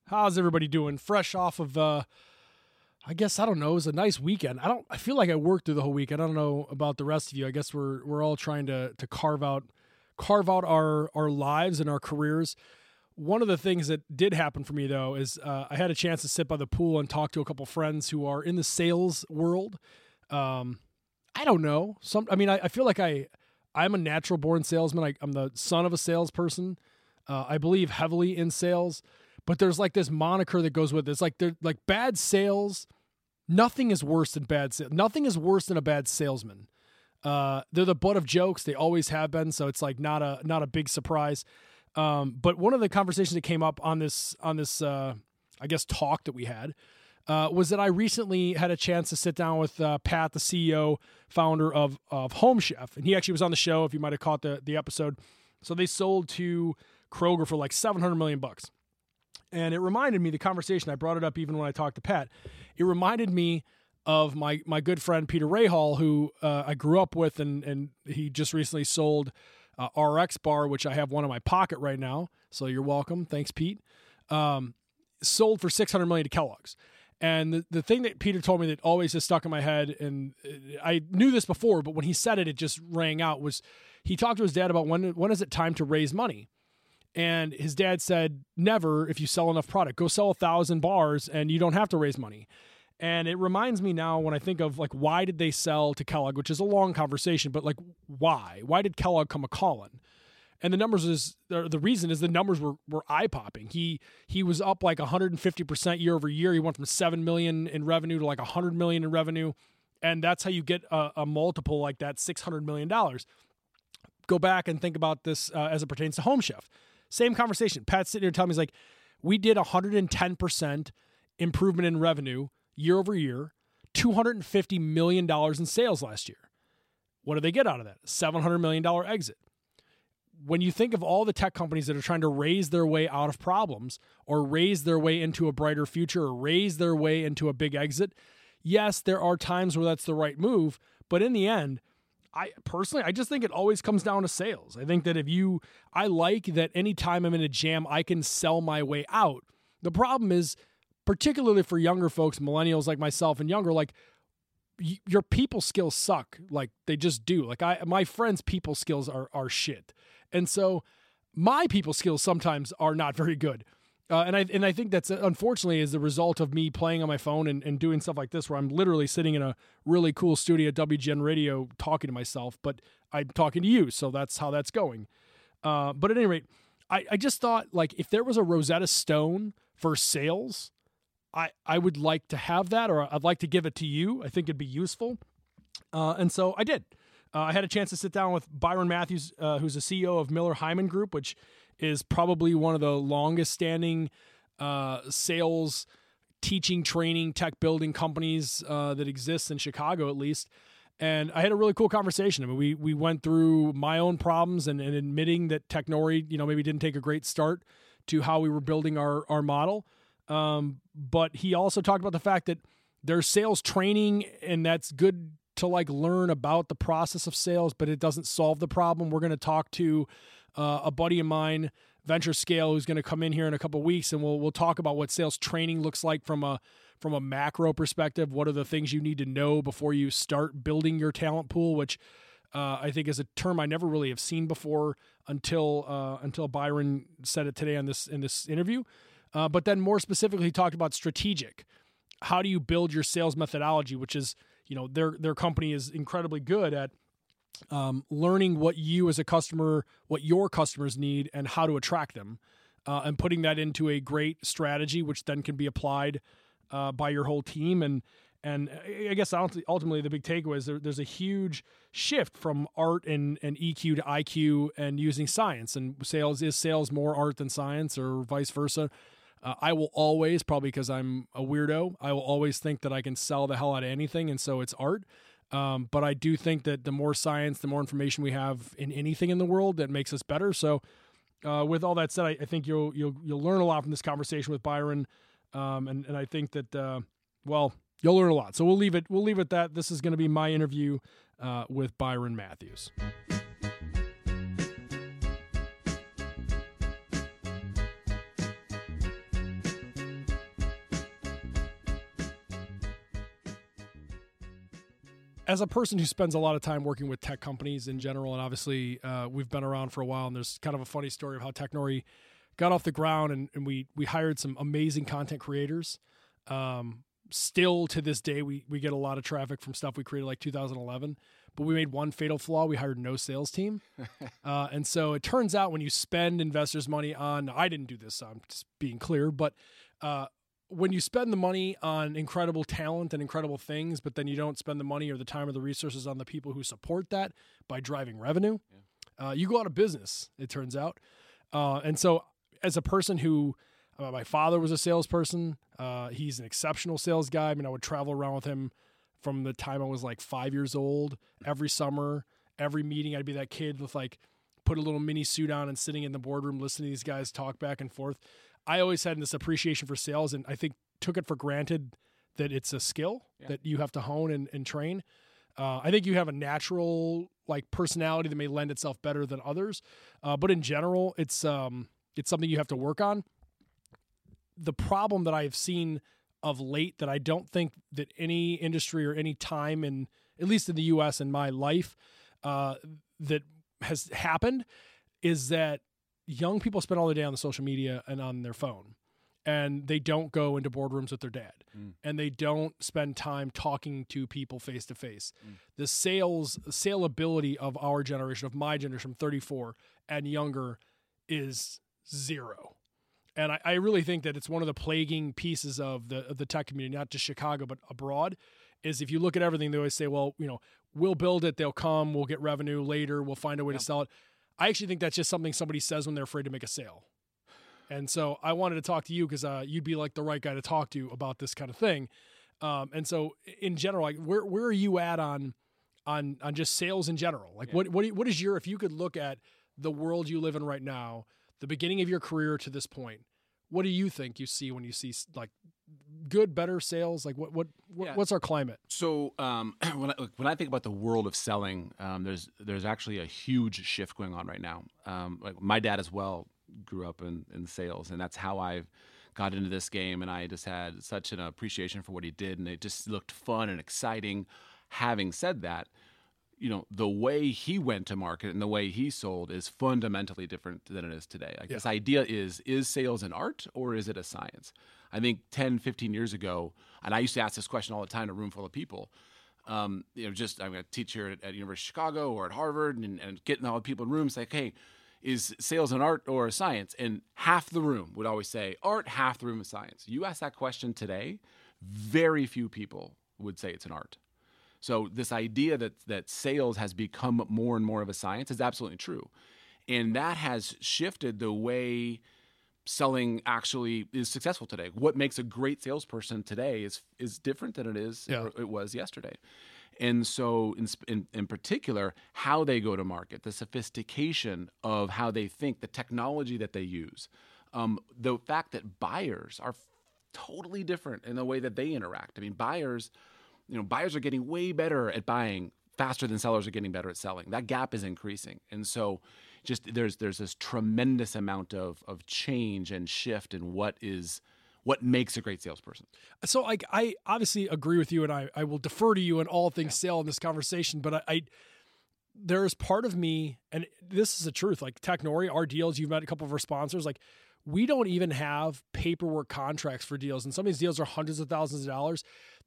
How's everybody doing? Fresh off of, I guess, I don't know, it was a nice weekend. I feel like I worked through the whole week. I don't know about the rest of you. I guess we're all trying to carve out our lives and our careers. One of the things that did happen for me, though, is I had a chance to sit by the pool and talk to a couple friends who are in the sales world. I don't know. I feel like I'm a natural born salesman. I'm the son of a salesperson. I believe heavily in sales, but there's like this moniker that goes with it. It's like they're like bad sales. Nothing is worse than bad sales. Nothing is worse than a bad salesman. They're the butt of jokes. They always have been. So it's like not a big surprise. But one of the conversations that came up on this I guess talk that we had was that I recently had a chance to sit down with Pat, the CEO, founder of Home Chef, and he actually was on the show. If you might have caught the episode, so they sold to Kroger for like $700 million. And it reminded me, the conversation, I brought it up even when I talked to Pat, it reminded me of my good friend Peter Rahal, who I grew up with, and he just recently sold RX Bar, which I have one in my pocket right now. So you're welcome. Thanks, Pete. Sold for $600 million to Kellogg's. And the thing that Peter told me that always has stuck in my head, and I knew this before, but when he said it, it just rang out, was he talked to his dad about when is it time to raise money? And his dad said, never, if you sell enough product. Go sell 1,000 bars and you don't have to raise money. And it reminds me now when I think of like, why did they sell to Kellogg, which is a long conversation, but like, why? Why did Kellogg come a-calling? And the reason is the numbers were eye-popping. He was up like 150% year over year. He went from 7 million in revenue to like 100 million in revenue. And that's how you get a multiple like that, $600 million. Go back and think about this as it pertains to Home Chef. Same conversation. Pat's sitting here telling me, he's like, we did 110% improvement in revenue year over year, $250 million in sales last year. What do they get out of that? $700 million exit. When you think of all the tech companies that are trying to raise their way out of problems or raise their way into a brighter future or raise their way into a big exit, yes, there are times where that's the right move, but in the end, I just think it always comes down to sales. I think that I like that anytime I'm in a jam, I can sell my way out. The problem is, particularly for younger folks, millennials like myself and younger, like your people skills suck. Like they just do. Like my friends' people skills are shit. And so my people skills sometimes are not very good. And I think that's unfortunately is the result of me playing on my phone and doing stuff like this, where I'm literally sitting in a really cool studio at WGN Radio talking to myself, but I'm talking to you. So that's how that's going. But at any rate, I just thought, like, if there was a Rosetta Stone for sales, I would like to have that, or I'd like to give it to you. I think it'd be useful. And so I did. I had a chance to sit down with Byron Matthews, who's the CEO of Miller Heiman Group, which is probably one of the longest standing sales, teaching, training, tech building companies that exists in Chicago, at least. And I had a really cool conversation. I mean, we went through my own problems and admitting that Technori, maybe didn't take a great start to how we were building our model. But he also talked about the fact that there's sales training, and that's good to like learn about the process of sales, but it doesn't solve the problem. We're going to talk to a buddy of mine, Venture Scale, who's going to come in here in a couple of weeks, and we'll talk about what sales training looks like from a macro perspective. What are the things you need to know before you start building your talent pool, which I think is a term I never really have seen before until Byron said it today in this interview. But then more specifically, he talked about strategic. How do you build your sales methodology, which is, their company is incredibly good at learning what you as a customer, what your customers need, and how to attract them, and putting that into a great strategy, which then can be applied by your whole team. And I guess ultimately the big takeaway is there's a huge shift from art and EQ to IQ and using science. And is sales more art than science, or vice versa? I will always, probably because I'm a weirdo, I will always think that I can sell the hell out of anything, and so it's art. But I do think that the more science, the more information we have in anything in the world, that makes us better. So with all that said, I think you'll learn a lot from this conversation with Byron, and I think that you'll learn a lot. So we'll leave it at that. This is going to be my interview with Byron Matthews. as a person who spends a lot of time working with tech companies in general, and obviously we've been around for a while, and there's kind of a funny story of how Technori got off the ground, and we hired some amazing content creators. Still to this day, we get a lot of traffic from stuff we created like 2011, but we made one fatal flaw. We hired no sales team. And so it turns out when you spend investors' money on, I didn't do this, so I'm just being clear, but when you spend the money on incredible talent and incredible things, but then you don't spend the money or the time or the resources on the people who support that by driving revenue, you go out of business, it turns out. And so as a person who, my father was a salesperson, he's an exceptional sales guy. I mean, I would travel around with him from the time I was like 5 years old. Every summer, every meeting, I'd be that kid with like, put a little mini suit on and sitting in the boardroom listening to these guys talk back and forth. I always had this appreciation for sales, and I think took it for granted that it's a skill that you have to hone and train. I think you have a natural like personality that may lend itself better than others, but in general, it's something you have to work on. The problem that I've seen of late that I don't think that any industry or any time in, at least in the U.S. in my life, that has happened is that young people spend all the day on the social media and on their phone, and they don't go into boardrooms with their dad, and they don't spend time talking to people face to face. The saleability of our generation, of my generation, I'm 34 and younger, is zero. And I really think that it's one of the plaguing pieces of the tech community, not just Chicago, but abroad, is if you look at everything, they always say, well, we'll build it, they'll come, we'll get revenue later, we'll find a way to sell it. I actually think that's just something somebody says when they're afraid to make a sale. And so I wanted to talk to you because you'd be like the right guy to talk to about this kind of thing. And so in general, like where are you at on just sales in general? Like what is your, if you could look at the world you live in right now, the beginning of your career to this point, what do you think you see when you see like good, better sales? Like what's our climate? So when I think about the world of selling, there's actually a huge shift going on right now. Like my dad as well grew up in sales, and that's how I got into this game. And I just had such an appreciation for what he did, and it just looked fun and exciting. Having said that, the way he went to market and the way he sold is fundamentally different than it is today. Like this idea is sales an art or is it a science? I think 10, 15 years ago, and I used to ask this question all the time in a room full of people, I'm going to teach here at University of Chicago or at Harvard and getting all the people in rooms like, hey, is sales an art or a science? And half the room would always say art, half the room is science. You ask that question today, very few people would say it's an art. So this idea that sales has become more and more of a science is absolutely true. And that has shifted the way selling actually is successful today. What makes a great salesperson today is different than it was yesterday. And so in particular, how they go to market, the sophistication of how they think, the technology that they use, the fact that buyers are totally different in the way that they interact. I mean, buyers are getting way better at buying faster than sellers are getting better at selling. That gap is increasing. And so just there's this tremendous amount of change and shift in what makes a great salesperson. So I obviously agree with you, and I will defer to you in all things sale in this conversation, but there's part of me, and this is the truth, like Technori, our deals, you've met a couple of our sponsors, like we don't even have paperwork contracts for deals. And some of these deals are hundreds of thousands of dollars.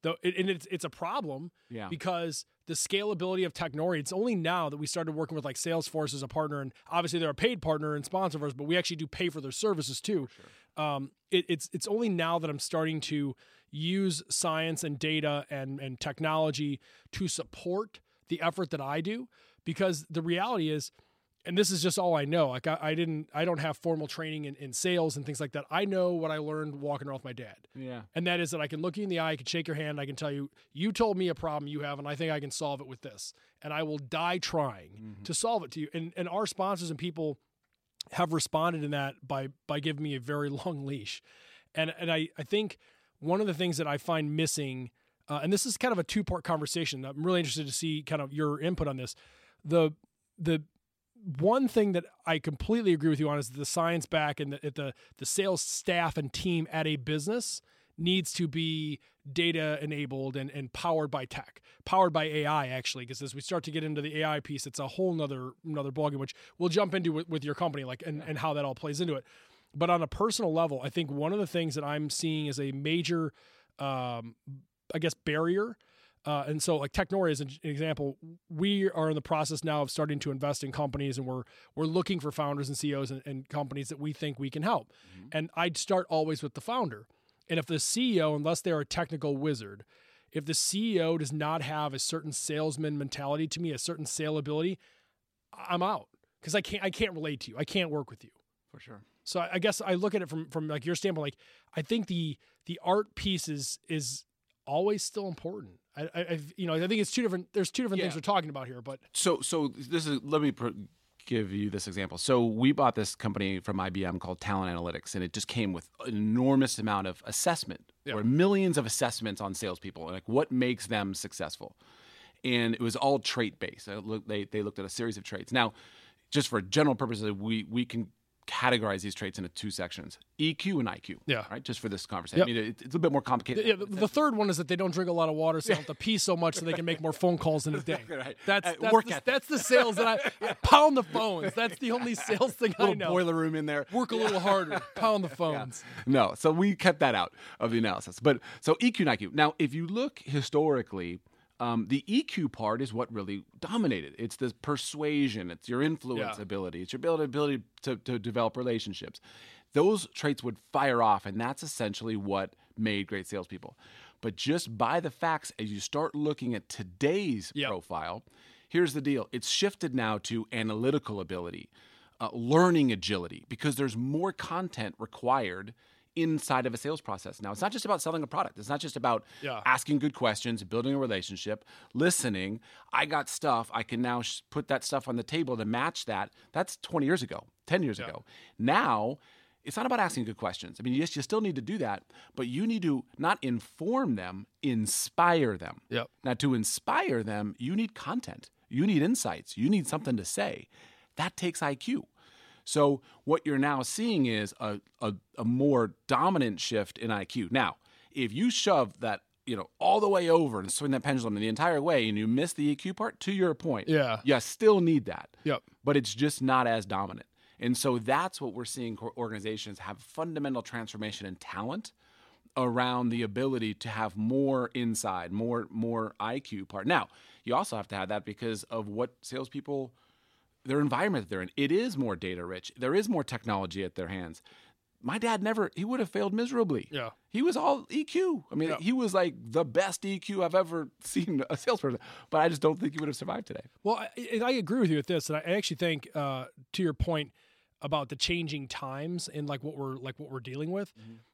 It's a problem because the scalability of Technori, it's only now that we started working with like Salesforce as a partner. And obviously they're a paid partner and sponsor of ours, but we actually do pay for their services too. Sure. It's only now that I'm starting to use science and data and technology to support the effort that I do, because the reality is, and this is just all I know. Like I don't have formal training in sales and things like that. I know what I learned walking around with my dad. Yeah. And that is that I can look you in the eye, I can shake your hand, I can tell you, you told me a problem you have, and I think I can solve it with this. And I will die trying to solve it to you. And our sponsors and people have responded in that by giving me a very long leash. And I think one of the things that I find missing, and this is kind of a two-part conversation. I'm really interested to see kind of your input on this. The one thing that I completely agree with you on is the science back and the sales staff and team at a business needs to be data enabled and powered by tech, powered by AI, actually, because as we start to get into the AI piece, it's a whole nother ballgame, which we'll jump into with your company, like, and how that all plays into it. But on a personal level, I think one of the things that I'm seeing as a major, barrier. And so, like, Technori is an example. We are in the process now of starting to invest in companies, and we're looking for founders and CEOs and companies that we think we can help. Mm-hmm. And I'd start always with the founder. And if the CEO, unless they're a technical wizard, if the CEO does not have a certain salesman mentality to me, a certain saleability, I'm out, because I can't relate to you. I can't work with you. For sure. So I guess I look at it from like your standpoint. Like, I think the art piece is always still important. I think it's two different. There's two different things we're talking about here. But so this is, let me give you this example. So we bought this company from IBM called Talent Analytics, and it just came with an enormous amount of assessment, or millions of assessments on salespeople, and like what makes them successful. And it was all trait based. They looked at a series of traits. Now, just for general purposes, we can categorize these traits into two sections: EQ and IQ. Yeah. Right. Just for this conversation. Yep. I mean, it's a bit more complicated. Yeah. The third one is that they don't drink a lot of water, so they don't have to pee so much, so they can make more phone calls in a day. Right. That's the sales that pound the phones. That's the only sales thing I know. Boiler room in there. Work a little harder. Pound the phones. Yeah. No. So we kept that out of the analysis. But so EQ and IQ. Now, if you look historically, the EQ part is what really dominated. It's the persuasion, it's your influence ability, it's your ability to develop relationships. Those traits would fire off, and that's essentially what made great salespeople. But just by the facts, as you start looking at today's profile, here's the deal. It's shifted now to analytical ability, learning agility, because there's more content required inside of a sales process. Now, it's not just about selling a product. It's not just about asking good questions, building a relationship, listening. I got stuff. I can now put that stuff on the table to match that. That's 20 years ago, 10 years ago. Now, it's not about asking good questions. I mean, yes, you still need to do that, but you need to not inform them, inspire them. Yep. Now, to inspire them, you need content. You need insights. You need something to say. That takes IQ. So what you're now seeing is a more dominant shift in IQ. Now, if you shove that, all the way over and swing that pendulum the entire way, and you miss the EQ part, to your point, you still need that. Yep. But it's just not as dominant. And so that's what we're seeing organizations have fundamental transformation in talent around the ability to have more inside, more IQ part. Now, you also have to have that because of what salespeople, their environment that they're in. It is more data rich. There is more technology at their hands. My dad he would have failed miserably. Yeah. He was all EQ. I mean, he was like the best EQ I've ever seen a salesperson, but I just don't think he would have survived today. Well, I agree with you with this. And I actually think, to your point about the changing times and what we're dealing with,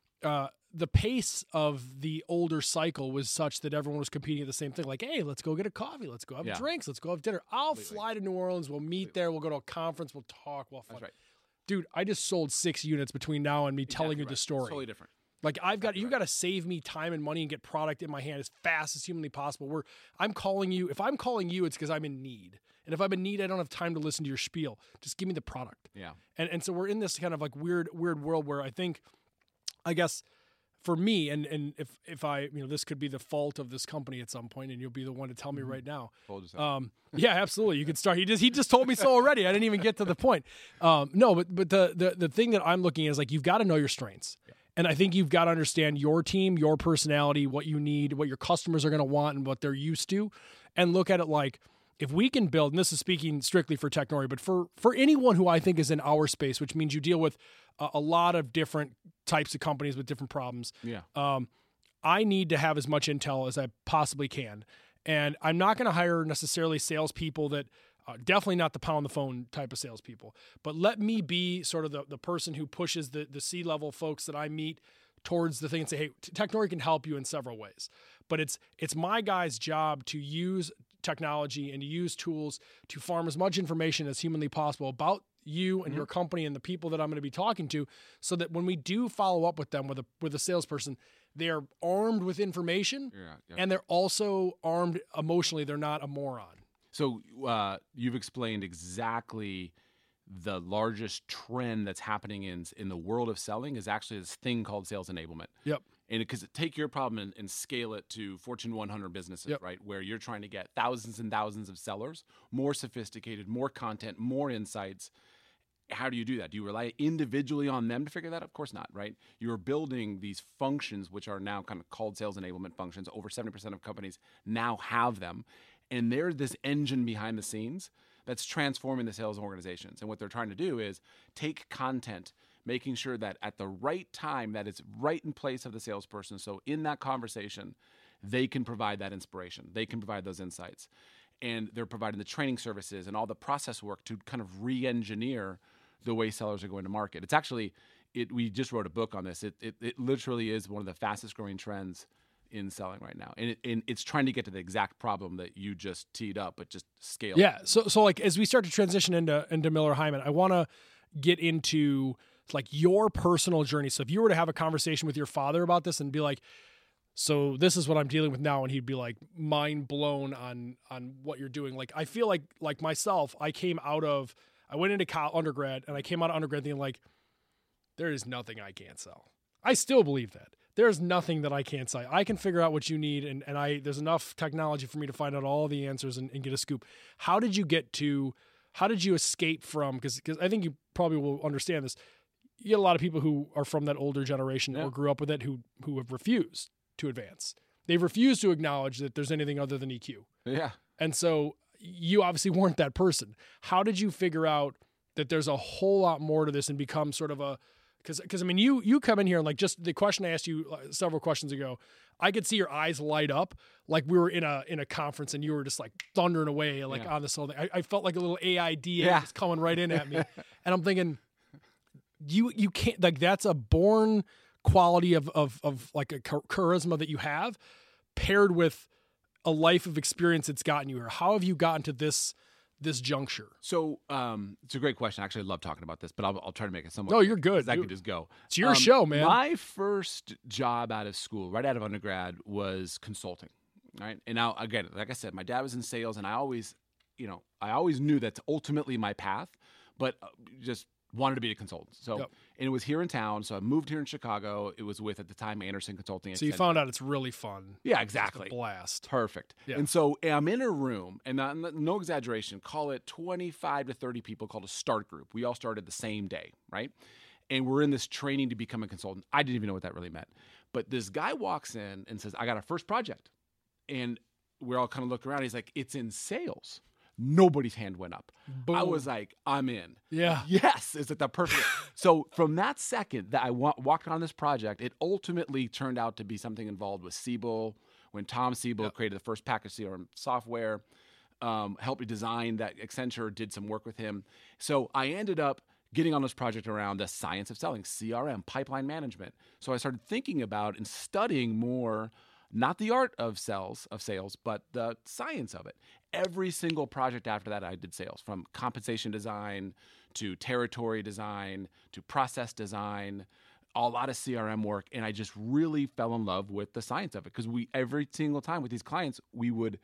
the pace of the older cycle was such that everyone was competing at the same thing. Like, hey, let's go get a coffee. Let's go have drinks. Let's go have dinner. I'll fly to New Orleans. We'll meet there. We'll go to a conference. We'll talk. We'll have fun. That's right. Dude, I just sold 6 units between now and me telling you the story. Totally different. Like, you've got to save me time and money and get product in my hand as fast as humanly possible. I'm calling you. If I'm calling you, it's because I'm in need. And if I'm in need, I don't have time to listen to your spiel. Just give me the product. Yeah. And so we're in this kind of weird world where I guess for me, and if I, this could be the fault of this company at some point, and you'll be the one to tell me right now. Yeah, absolutely. You can start. He just told me so already. I didn't even get to the point. No, but the thing that I'm looking at is you've got to know your strengths. Yeah. And I think you've got to understand your team, your personality, what you need, what your customers are going to want, and what they're used to, and look at it like, if we can build, and this is speaking strictly for Technori, but for anyone who I think is in our space, which means you deal with a lot of different types of companies with different problems. Yeah. I need to have as much intel as I possibly can. And I'm not going to hire necessarily salespeople that definitely not the pound the phone type of salespeople, but let me be sort of the person who pushes the C-level folks that I meet towards the thing and say, hey, Technori can help you in several ways. But it's my guy's job to use technology and to use tools to farm as much information as humanly possible about you and your company and the people that I'm going to be talking to, so that when we do follow up with them with a salesperson, they're armed with information and they're also armed emotionally. They're not a moron. So you've explained exactly the largest trend that's happening in the world of selling is actually this thing called sales enablement. Yep. And because take your problem and scale it to Fortune 100 businesses, Yep. right? Where you're trying to get thousands and thousands of sellers, more sophisticated, more content, more insights. How do you do that? Do you rely individually on them to figure that out? Of course not, right? You're building these functions, which are now kind of called sales enablement functions. Over 70% of companies now have them. And there's this engine behind the scenes that's transforming the sales organizations. And what they're trying to do is take content, making sure that at the right time, that it's right in place of the salesperson. So in that conversation, they can provide that inspiration. They can provide those insights. And they're providing the training services and all the process work to kind of re-engineer the way sellers are going to market. It's actually, we just wrote a book on this. It literally is one of the fastest growing trends in selling right now. And it's trying to get to the exact problem that you just teed up, but just scale. Yeah. So like as we start to transition into Miller Heiman, I want to get into like your personal journey. So if you were to have a conversation with your father about this and be like, so this is what I'm dealing with now, and he'd be like mind blown on what you're doing. Like I feel like myself, I went into undergrad and I came out of undergrad thinking like, there is nothing I can't sell. I still believe that. There's nothing that I can't sell. I can figure out what you need, and there's enough technology for me to find out all the answers and get a scoop. How did you escape from, because I think you probably will understand this, you get a lot of people who are from that older generation or grew up with it who have refused to advance. They've refused to acknowledge that there's anything other than EQ. Yeah. And so you obviously weren't that person. How did you figure out that there's a whole lot more to this and become sort of a, because I mean, you come in here and like just the question I asked you several questions ago, I could see your eyes light up like we were in a conference and you were just like thundering away like on this whole thing. I felt like a little AID was coming right in at me. And I'm thinking, you can't, like that's a born quality of like a charisma that you have paired with a life of experience that's gotten you here. How have you gotten to this juncture? So it's a great question. Actually, I love talking about this, but I'll try to make it somewhat. No, you're good. I could just go. It's your show, man. My first job out of school, right out of undergrad, was consulting. Right, and now again, like I said, my dad was in sales, and I always knew that's ultimately my path, but just wanted to be a consultant. So, and it was here in town. So I moved here in Chicago. It was with, at the time, Anderson Consulting. So you found out it's really fun. Yeah, exactly. It's a blast. Perfect. Yeah. And so I'm in a room, and no exaggeration, call it 25 to 30 people, called a start group. We all started the same day, right? And we're in this training to become a consultant. I didn't even know what that really meant. But this guy walks in and says, I got our first project. And we're all kind of looking around. He's like, it's in sales. Nobody's hand went up. Boom. I was like, I'm in. Yeah. Yes. Is it the perfect? So from that second that I walked on this project, it ultimately turned out to be something involved with Siebel. When Tom Siebel created the first package CRM software, helped me design that. Accenture did some work with him. So I ended up getting on this project around the science of selling, CRM, pipeline management. So I started thinking about and studying more, not the art of sales, but the science of it. Every single project after that, I did sales, from compensation design to territory design to process design, a lot of CRM work. And I just really fell in love with the science of it, because every single time with these clients, we would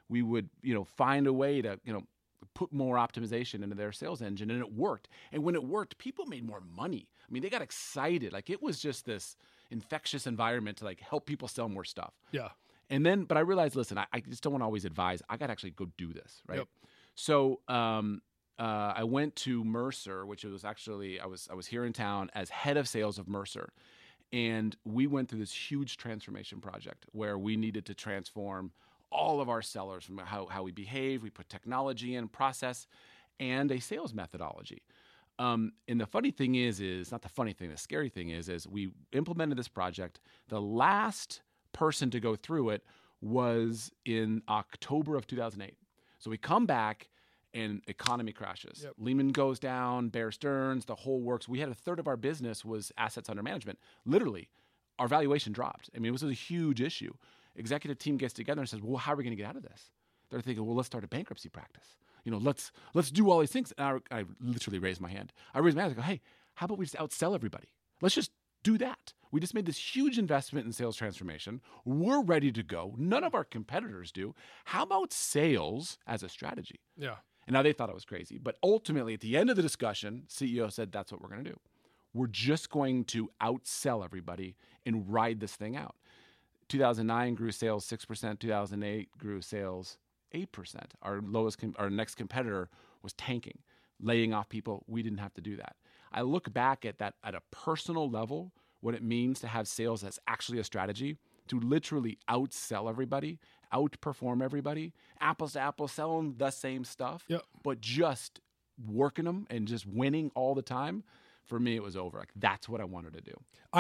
find a way to, put more optimization into their sales engine, and it worked. And when it worked, people made more money. I mean, they got excited. Like, it was just this infectious environment to like help people sell more stuff. Yeah. And then, but I realized, listen, I just don't want to always advise. I got to actually go do this, right? Yep. So I went to Mercer, which was actually, I was here in town as head of sales of Mercer. And we went through this huge transformation project where we needed to transform all of our sellers from how we behave. We put technology in, process, and a sales methodology. And the funny thing is not the funny thing, the scary thing is we implemented this project. The last person to go through it was in October of 2008. So we come back and economy crashes. Yep. Lehman goes down, Bear Stearns, the whole works. We had a third of our business was assets under management. Literally, our valuation dropped. I mean, it was a huge issue. Executive team gets together and says, well, how are we going to get out of this? They're thinking, well, let's start a bankruptcy practice. Let's do all these things. And I literally raised my hand. I raised my hand. I go, hey, how about we just outsell everybody? Let's just do that. We just made this huge investment in sales transformation. We're ready to go. None of our competitors do. How about sales as a strategy? Yeah. And now they thought I was crazy. But ultimately, at the end of the discussion, CEO said, that's what we're going to do. We're just going to outsell everybody and ride this thing out. 2009 grew sales 6%. 2008 grew sales 8%. Our next competitor was tanking, laying off people. We didn't have to do that. I look back at that at a personal level, what it means to have sales that's actually a strategy, to literally outsell everybody, outperform everybody, apples to apples, selling the same stuff, but just working them and just winning all the time. For me, it was over. Like, that's what I wanted to do.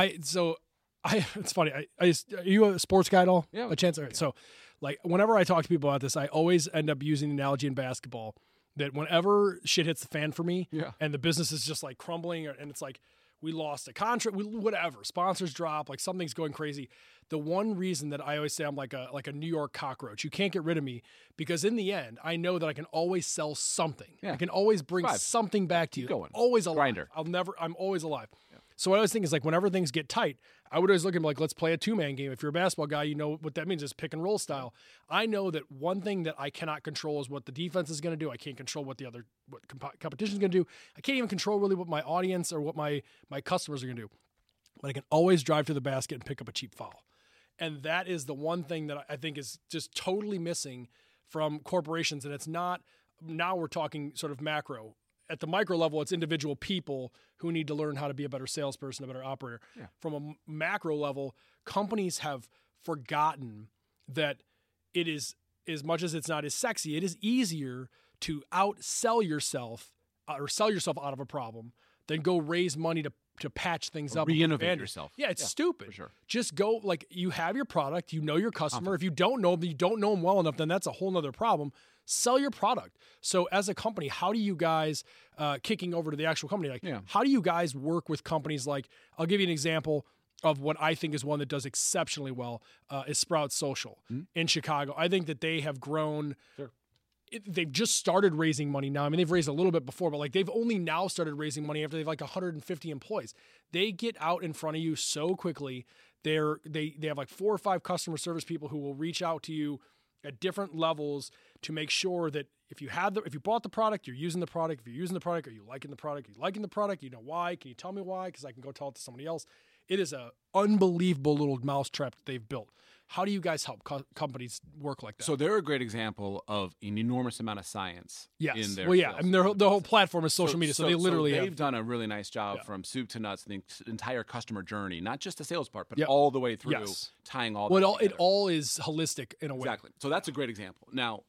It's funny. Are you a sports guy at all? Yeah. A chance? All right. So, like, whenever I talk to people about this, I always end up using the analogy in basketball that whenever shit hits the fan for me and the business is just like crumbling and it's like we lost a contract, whatever, sponsors drop, like something's going crazy. The one reason that I always say I'm like a New York cockroach, you can't get rid of me, because in the end, I know that I can always sell something. I can always bring something back to you. Going. Always alive. Grinder. I'm always alive. So what I always think is, like, whenever things get tight, I would always look at them like, let's play a two-man game. If you're a basketball guy, you know what that means is pick and roll style. I know that one thing that I cannot control is what the defense is going to do. I can't control what competition is going to do. I can't even control really what my audience or what my customers are going to do. But I can always drive to the basket and pick up a cheap foul. And that is the one thing that I think is just totally missing from corporations. And it's not, now we're talking sort of macro. At the micro level, it's individual people who need to learn how to be a better salesperson, a better operator. From a macro level, companies have forgotten that it is, as much as it's not as sexy, it is easier to outsell yourself or sell yourself out of a problem than go raise money to patch things up. Reinnovate yourself. Yeah, it's stupid. For sure. Just go, like, you have your product, you know your customer. If you don't know them well enough, then that's a whole nother problem. Sell your product. So as a company, how do you guys, kicking over to the actual company, how do you guys work with companies like, I'll give you an example of what I think is one that does exceptionally well, is Sprout Social in Chicago. I think that they have grown. They've just started raising money now. I mean, they've raised a little bit before, but like they've only now started raising money after they have like 150 employees. They get out in front of you so quickly. They have like 4 or 5 customer service people who will reach out to you at different levels to make sure that if you bought the product, you're using the product. If you're using the product, are you liking the product? Are you liking the product? You know why? Can you tell me why? Because I can go tell it to somebody else. It is an unbelievable little mousetrap that they've built. How do you guys help companies work like that? So they're a great example of an enormous amount of science in their I mean, the whole platform is social media, so they literally they've done a really nice job from soup to nuts, the entire customer journey, not just the sales part, but all the way through, tying all that together. It all is holistic in a way. Exactly. So that's a great example. Now,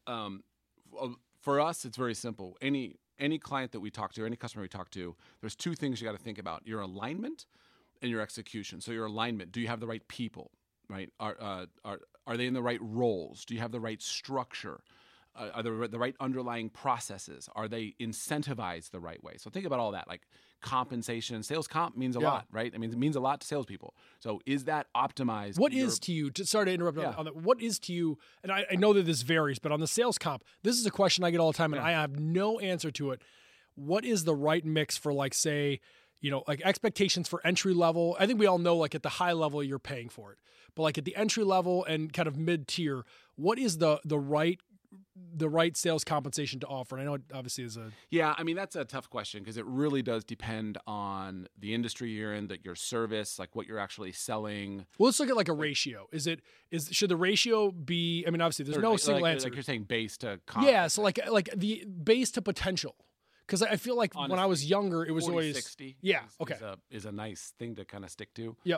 for us, it's very simple. Any client that we talk to, any customer we talk to, there's 2 things you got to think about: your alignment and your execution. So your alignment, do you have the right people? Right? Are they in the right roles? Do you have the right structure? Are there the right underlying processes? Are they incentivized the right way? So think about all that, like compensation. Sales comp means a lot, right? I mean, it means a lot to salespeople. So is that optimized? What is to you, sorry to interrupt on that, what is to you, and I know that this varies, but on the sales comp, this is a question I get all the time, and I have no answer to it. What is the right mix for, like, say, like expectations for entry level? I think we all know, like, at the high level, you're paying for it. But like at the entry level and kind of mid tier, what is the right sales compensation to offer? And I know it obviously is a I mean, that's a tough question because it really does depend on the industry you're in, your service, like what you're actually selling. Well, let's look at like a ratio. Should the ratio be? I mean, obviously there's no single answer. Like you're saying, base to comp. Yeah, so like the base to potential. Because I feel like honestly, when I was younger, it was 40, always 60 is a nice thing to kind of stick to. Yep.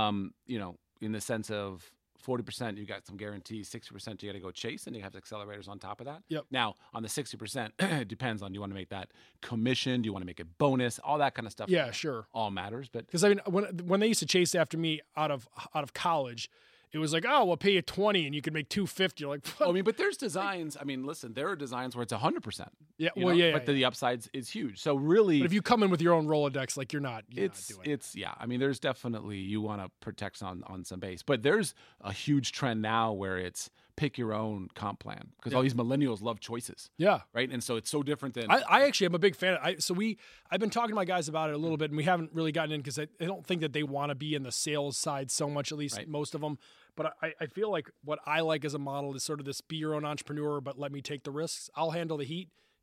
In the sense of 40%, you got some guarantees, 60% you got to go chase, and you have accelerators on top of that. Yep. Now, on the 60%, it depends on, do you want to make that commission? Do you want to make it bonus? All that kind of stuff. Yeah, sure. All matters. But because I mean, when they used to chase after me out of college, it was like, oh, we'll pay you 20 and you can make 250. You're like, I mean, but there's designs. I mean, listen, there are designs where it's 100%. Yeah, but the upsides is huge. So really, but if you come in with your own Rolodex, like you're not doing it. I mean, there's definitely, you want to protect on some base, but there's a huge trend now where it's pick your own comp plan because all these millennials love choices. Yeah. Right. And so it's so different than I actually am a big fan. I've been talking to my guys about it a little bit, and we haven't really gotten in because I don't think that they want to be in the sales side so much, at least most of them. But I feel like what I like as a model is sort of this be your own entrepreneur, but let me take the risks. I'll handle the heat.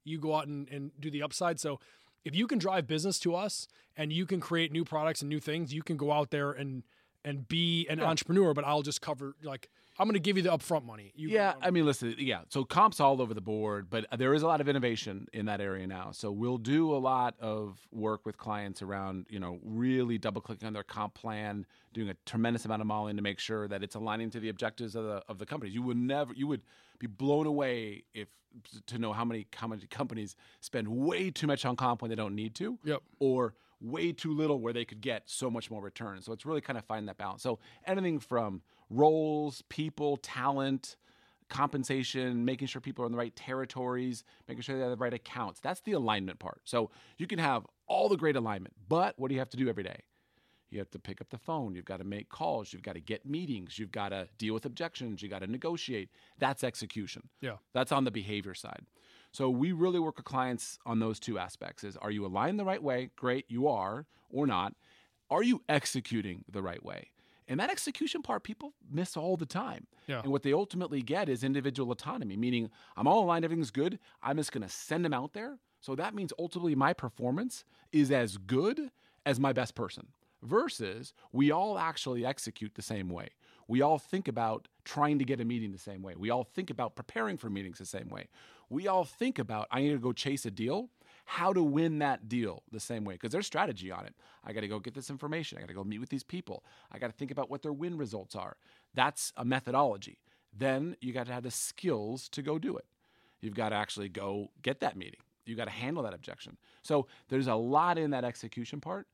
you go out and do the upside. So if you can drive business to us and you can create new products and new things, you can go out there and be an entrepreneur, but I'll just cover, like, I'm going to give you the upfront money. I mean, listen, so comps all over the board, but there is a lot of innovation in that area now. So we'll do a lot of work with clients around, really double clicking on their comp plan, doing a tremendous amount of modeling to make sure that it's aligning to the objectives of the companies. You would be blown away to know how many companies spend way too much on comp when they don't need to, or way too little where they could get so much more return. So it's really kind of finding that balance. So anything from roles, people, talent, compensation, making sure people are in the right territories, making sure they have the right accounts. That's the alignment part. So you can have all the great alignment, but what do you have to do every day? You have to pick up the phone. You've got to make calls. You've got to get meetings. You've got to deal with objections. You got to negotiate. That's execution. Yeah. That's on the behavior side. So we really work with clients on those two aspects. Are you aligned the right way? Great, you are, or not. Are you executing the right way? And that execution part, people miss all the time. Yeah. And what they ultimately get is individual autonomy, meaning I'm all aligned, everything's good. I'm just going to send them out there. So that means ultimately my performance is as good as my best person. Versus we all actually execute the same way. We all think about trying to get a meeting the same way. We all think about preparing for meetings the same way. We all think about, I need to go chase a deal, how to win that deal the same way, because there's strategy on it. I got to go get this information. I got to go meet with these people. I got to think about what their win results are. That's a methodology. Then you got to have the skills to go do it. You've got to actually go get that meeting. You got to handle that objection. So there's a lot in that execution part.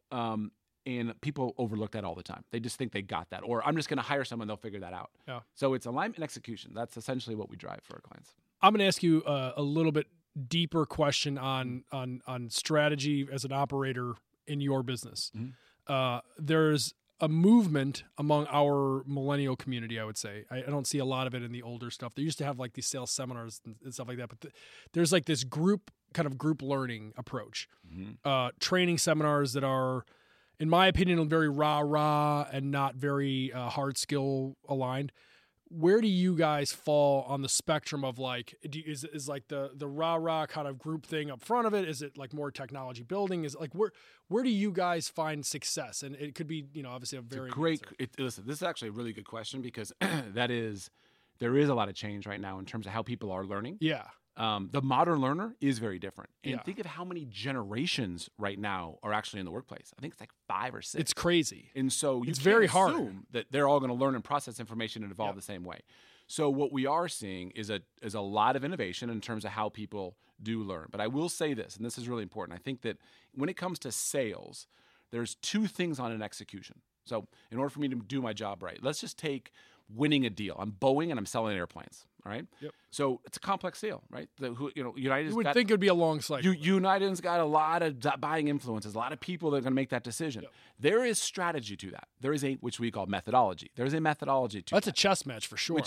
And people overlook that all the time. They just think they got that. Or I'm just going to hire someone, they'll figure that out. Yeah. So it's alignment and execution. That's essentially what we drive for our clients. I'm going to ask you a little bit deeper question on strategy as an operator in your business. Mm-hmm. There's a movement among our millennial community, I would say. I don't see a lot of it in the older stuff. They used to have like these sales seminars and stuff like that. But there's like this group learning approach. Mm-hmm. Training seminars that are, in my opinion, very rah-rah and not very hard skill aligned. Where do you guys fall on the spectrum of like, is like the rah-rah kind of group thing up front of it? Is it like more technology building? Is it like, where do you guys find success? And it could be, obviously a very great. Listen, this is actually a really good question because there is a lot of change right now in terms of how people are learning. Yeah. The modern learner is very different. And think of how many generations right now are actually in the workplace. I think it's like 5 or 6. It's crazy. And so it's very hard that they're all going to learn and process information and evolve the same way. So what we are seeing is a lot of innovation in terms of how people do learn. But I will say this, and this is really important. I think that when it comes to sales, there's 2 things on an execution. So in order for me to do my job right, let's just take winning a deal. I'm Boeing and I'm selling airplanes. All right. Yep. So it's a complex sale, right? United. You would think it would be a long cycle. United's got a lot of buying influences, a lot of people that are going to make that decision. Yep. There is strategy to that. There is which we call methodology. There's a methodology to that's a chess match for sure.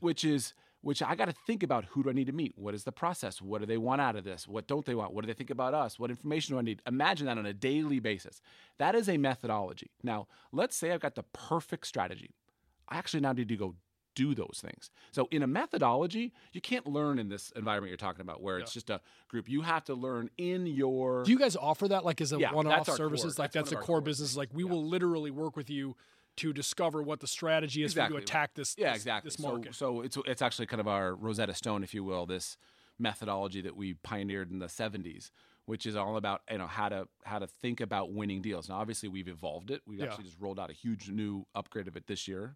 Which I got to think about who do I need to meet? What is the process? What do they want out of this? What don't they want? What do they think about us? What information do I need? Imagine that on a daily basis. That is a methodology. Now, let's say I've got the perfect strategy. I actually now need to go do those things. So in a methodology, you can't learn in this environment you're talking about where it's just a group. You have to learn in your... Do you guys offer that like as a one-off services? Core. Like that's a core business. Like we will literally work with you to discover what the strategy is for you to attack this this market. So it's actually kind of our Rosetta Stone, if you will, this methodology that we pioneered in the 70s, which is all about how to think about winning deals. Now, obviously, we've evolved it. We've actually just rolled out a huge new upgrade of it this year.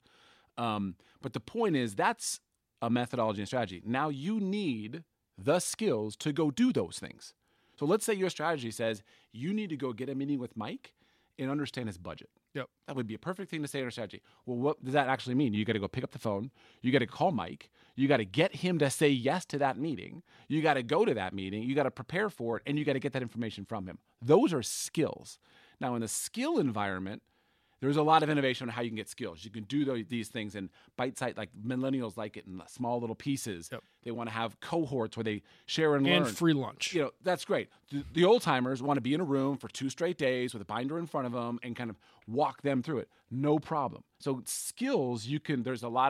But the point is that's a methodology and strategy. Now you need the skills to go do those things. So let's say your strategy says you need to go get a meeting with Mike and understand his budget. Yep. That would be a perfect thing to say in our strategy. Well, what does that actually mean? You got to go pick up the phone. You got to call Mike. You got to get him to say yes to that meeting. You got to go to that meeting. You got to prepare for it, and you got to get that information from him. Those are skills. Now, in the skill environment, there's a lot of innovation on how you can get skills. You can do these things in bite-sized, like millennials like it in small little pieces. Yep. They want to have cohorts where they share and learn. And free lunch. That's great. The old-timers want to be in a room for 2 straight days with a binder in front of them and kind of walk them through it. No problem. So skills, there's a lot of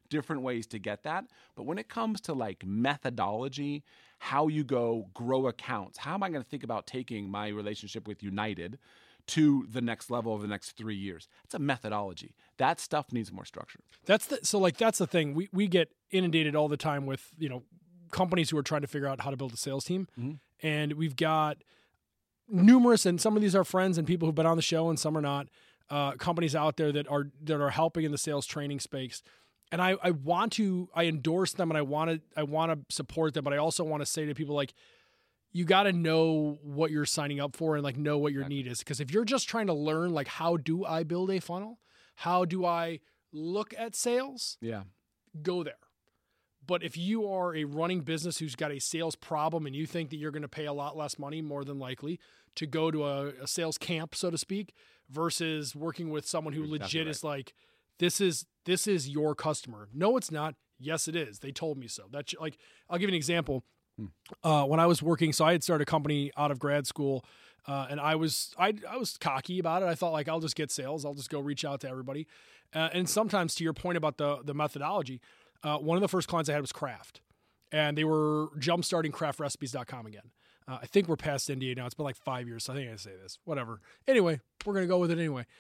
different ways to get that. But when it comes to like methodology, how you go grow accounts, how am I going to think about taking my relationship with United to the next level over the next 3 years? It's a methodology. That stuff needs more structure. That's the thing. We get inundated all the time with, companies who are trying to figure out how to build a sales team. Mm-hmm. And we've got numerous, and some of these are friends and people who've been on the show and some are not, companies out there that are helping in the sales training space. And I endorse them and I want to support them, but I also want to say to people, like, you got to know what you're signing up for and like know what your need is. Because if you're just trying to learn, like, how do I build a funnel? How do I look at sales? Yeah. Go there. But if you are a running business who's got a sales problem and you think that you're going to pay a lot less money, more than likely, to go to a sales camp, so to speak, versus working with someone who legit is like, this is your customer. No, it's not. Yes, it is. They told me so. That's like, I'll give you an example. When I was working, so I had started a company out of grad school, and I was cocky about it. I thought, like, I'll just get sales. I'll just go reach out to everybody. And sometimes, to your point about the methodology, one of the first clients I had was Kraft, and they were jumpstarting craftrecipes.com again. I think we're past NDA now. It's been like 5 years, so I think I can say this. Whatever. Anyway, we're going to go with it anyway.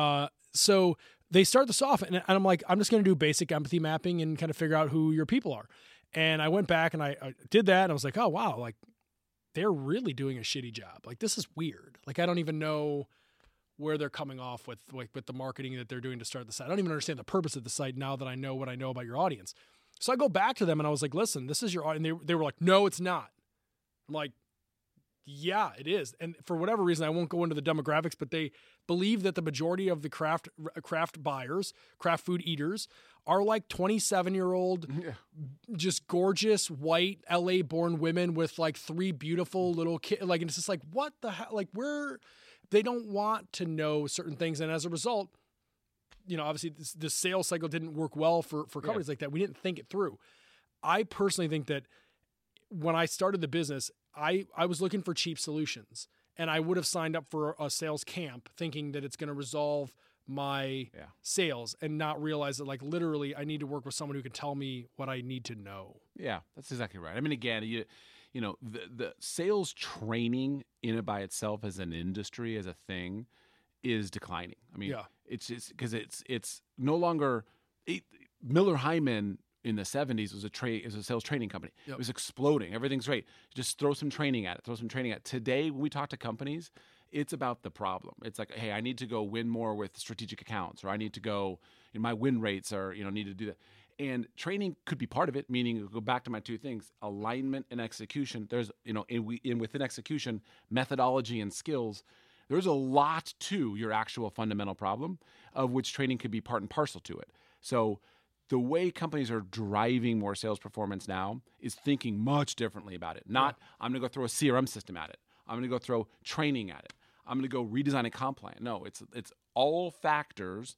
So they start this off, and I'm like, I'm just going to do basic empathy mapping and kind of figure out who your people are. And I went back and I did that, and I was like, oh, wow, like, they're really doing a shitty job. Like, this is weird. Like, I don't even know where they're coming off with the marketing that they're doing to start the site. I don't even understand the purpose of the site now that I know what I know about your audience. So I go back to them and I was like, listen, this is your audience. And they were like, no, it's not. I'm like, yeah, it is. And for whatever reason, I won't go into the demographics, but they believe that the majority of the craft buyers, craft food eaters, are like 27-year-old, just gorgeous white LA born women with like 3 beautiful little kids. Like, and it's just like, what the hell? Like, they don't want to know certain things. And as a result, obviously the sales cycle didn't work well for companies like that. We didn't think it through. I personally think that when I started the business, I was looking for cheap solutions, and I would have signed up for a sales camp thinking that it's going to resolve my sales, and not realize that, like, literally I need to work with someone who can tell me what I need to know. Yeah, that's exactly right. I mean, again, the sales training in and by itself as an industry, as a thing, is declining. I mean, it's just because it's no longer Miller Heiman in the 70s was a sales training company. Yep. It was exploding. Everything's great. Just throw some training at it. Today, when we talk to companies, it's about the problem. It's like, hey, I need to go win more with strategic accounts, or I need to go, my win rates are, need to do that. And training could be part of it, meaning, go back to my 2 things, alignment and execution. There's, within execution, methodology and skills. There's a lot to your actual fundamental problem, of which training could be part and parcel to it. So the way companies are driving more sales performance now is thinking much differently about it. Not, I'm going to go throw a CRM system at it. I'm going to go throw training at it. I'm going to go redesign a comp plan. No, it's all factors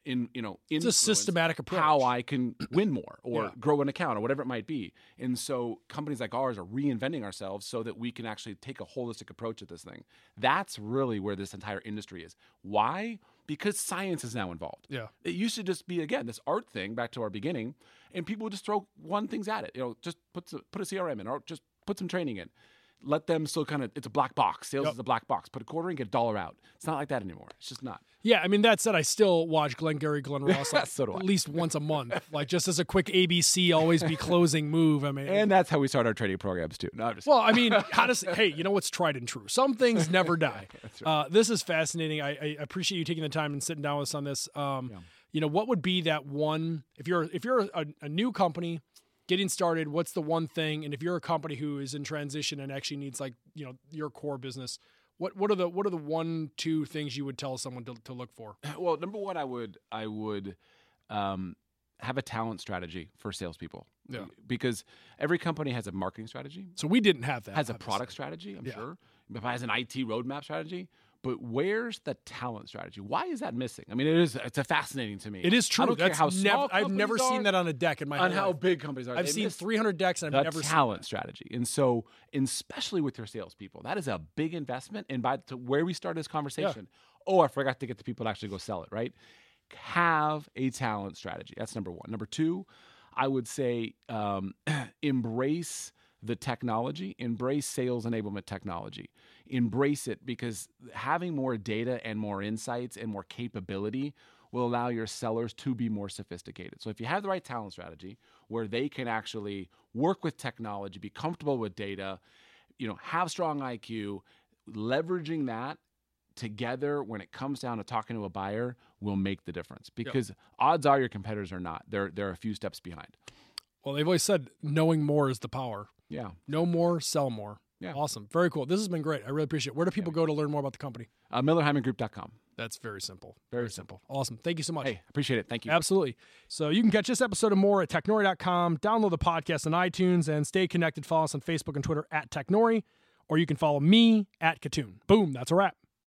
it's a systematic approach. How I can win more or grow an account or whatever it might be. And so companies like ours are reinventing ourselves so that we can actually take a holistic approach at this thing. That's really where this entire industry is. Why? Because science is now involved. Yeah. It used to just be, again, this art thing, back to our beginning, and people would just throw one things at it. Just put a CRM in, or just put some training in. Let them still it's a black box. Sales is a black box. Put a quarter in, get $1 out. It's not like that anymore. It's just not. Yeah, I mean, that said, I still watch Glengarry Glen Ross so do I. At least once a month. Like, just as a quick ABC, always be closing move. I mean, and that's how we start our training programs too. No, I mean, hey, what's tried and true? Some things never die. That's right. This is fascinating. I appreciate you taking the time and sitting down with us on this. What would be that one, if you're a new company getting started, what's the one thing? And if you're a company who is in transition and actually needs, like, your core business, what are the 1-2 things you would tell someone to look for? Well, number one, I would have a talent strategy for salespeople. Yeah. Because every company has a marketing strategy. So we didn't have that. Has a product strategy, I'm sure. It has an IT roadmap strategy. But where's the talent strategy? Why is that missing? I mean, it's fascinating to me. It is true. I don't care how small I've never seen that on a deck in my whole life. On how big companies are. I've seen 300 decks, and I've never seen talent strategy. And so, especially with your salespeople, that is a big investment. And to where we started this conversation, I forgot to get the people to actually go sell it, right? have a talent strategy. That's number one. Number two, I would say embrace the technology, embrace sales enablement technology. Embrace it, because having more data and more insights and more capability will allow your sellers to be more sophisticated. So if you have the right talent strategy where they can actually work with technology, be comfortable with data, have strong IQ, leveraging that together when it comes down to talking to a buyer will make the difference, because odds are your competitors are not. They're a few steps behind. Well, they've always said knowing more is the power. Yeah. Know more, sell more. Yeah. Awesome. Very cool. This has been great. I really appreciate it. Where do people go to learn more about the company? MillerHeimanGroup.com. That's very simple. Very simple. Awesome. Thank you so much. Hey, appreciate it. Thank you. Absolutely. So you can catch this episode and more at Technori.com. Download the podcast on iTunes and stay connected. Follow us on Facebook and Twitter at Technori, or you can follow me at Katoon. Boom. That's a wrap.